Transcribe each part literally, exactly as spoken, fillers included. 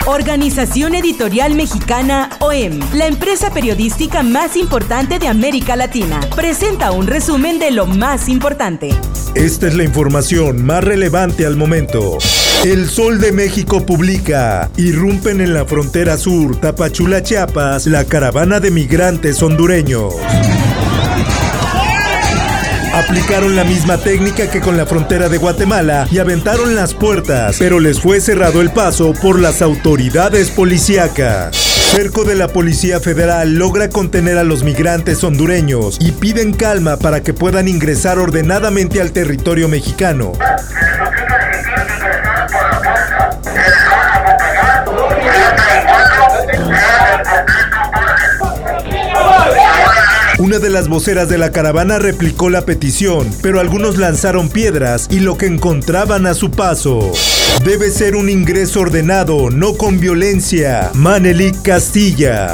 Organización Editorial Mexicana O E M, la empresa periodística más importante de América Latina, presenta un resumen de lo más importante. Esta es la información más relevante al momento. El Sol de México publica: irrumpen en la frontera sur, Tapachula, Chiapas, la caravana de migrantes hondureños. Aplicaron la misma técnica que con la frontera de Guatemala y aventaron las puertas, pero les fue cerrado el paso por las autoridades policíacas. Cerco de la Policía Federal logra contener a los migrantes hondureños y piden calma para que puedan ingresar ordenadamente al territorio mexicano. Una de las voceras de la caravana replicó la petición, pero algunos lanzaron piedras y lo que encontraban a su paso. Debe ser un ingreso ordenado, no con violencia. Manelik Castilla.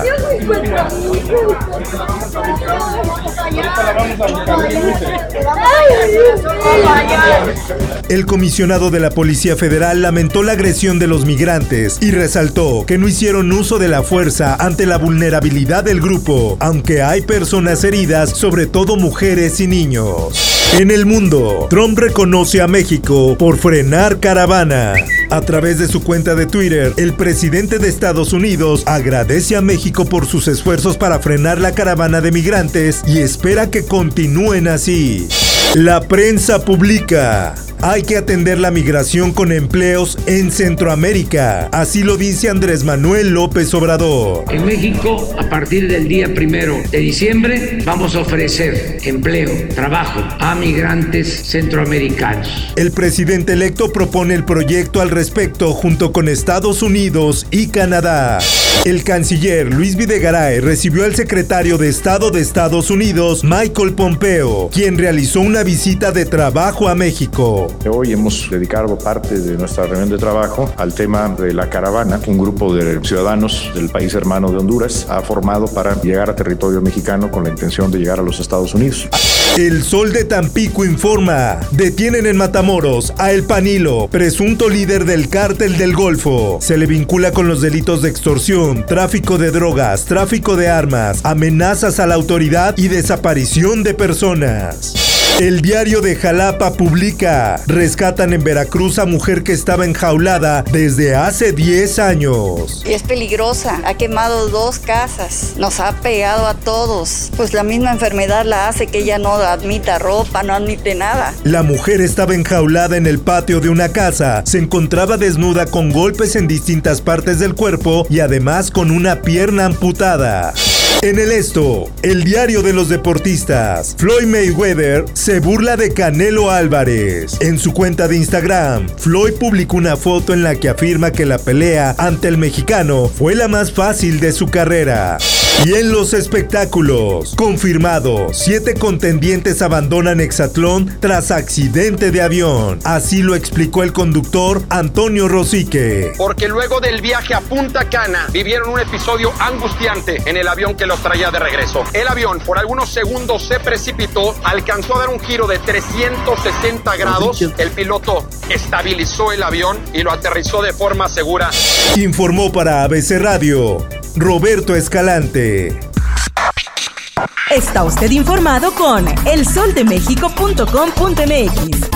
El comisionado de la Policía Federal lamentó la agresión de los migrantes y resaltó que no hicieron uso de la fuerza ante la vulnerabilidad del grupo, aunque hay personas heridas, sobre todo mujeres y niños. En el mundo, Trump reconoce a México por frenar caravana. A través de su cuenta de Twitter, el presidente de Estados Unidos agradece a México por sus esfuerzos para frenar la caravana de migrantes y espera que continúen así. La prensa publica: hay que atender la migración con empleos en Centroamérica. Así lo dice Andrés Manuel López Obrador. En México, a partir del día primero de diciembre, vamos a ofrecer empleo, trabajo a migrantes centroamericanos. El presidente electo propone el proyecto al respecto junto con Estados Unidos y Canadá. El canciller Luis Videgaray recibió al secretario de Estado de Estados Unidos, Michael Pompeo, quien realizó una visita de trabajo a México. Hoy hemos dedicado parte de nuestra reunión de trabajo al tema de la caravana. Un grupo de ciudadanos del país hermano de Honduras ha formado para llegar a territorio mexicano con la intención de llegar a los Estados Unidos. El Sol de Tampico informa: detienen en Matamoros a El Panilo, presunto líder del cártel del Golfo. Se le vincula con los delitos de extorsión, tráfico de drogas, tráfico de armas, amenazas a la autoridad y desaparición de personas. El Diario de Jalapa publica: rescatan en Veracruz a mujer que estaba enjaulada desde hace diez años. Es peligrosa, ha quemado dos casas, nos ha pegado a todos. Pues la misma enfermedad la hace que ella no admita ropa, no admite nada. La mujer estaba enjaulada en el patio de una casa, se encontraba desnuda con golpes en distintas partes del cuerpo y además con una pierna amputada. En el Esto, el diario de los deportistas, Floyd Mayweather se burla de Canelo Álvarez. En su cuenta de Instagram, Floyd publicó una foto en la que afirma que la pelea ante el mexicano fue la más fácil de su carrera. Y en los espectáculos, confirmado, siete contendientes abandonan Exatlón tras accidente de avión. Así lo explicó el conductor Antonio Rosique. Porque luego del viaje a Punta Cana, vivieron un episodio angustiante en el avión que los traía de regreso. El avión por algunos segundos se precipitó, alcanzó a dar un giro de trescientos sesenta grados. El piloto estabilizó el avión y lo aterrizó de forma segura. Informó para A B C Radio Roberto Escalante. Está usted informado con el sol de méxico punto com punto m x.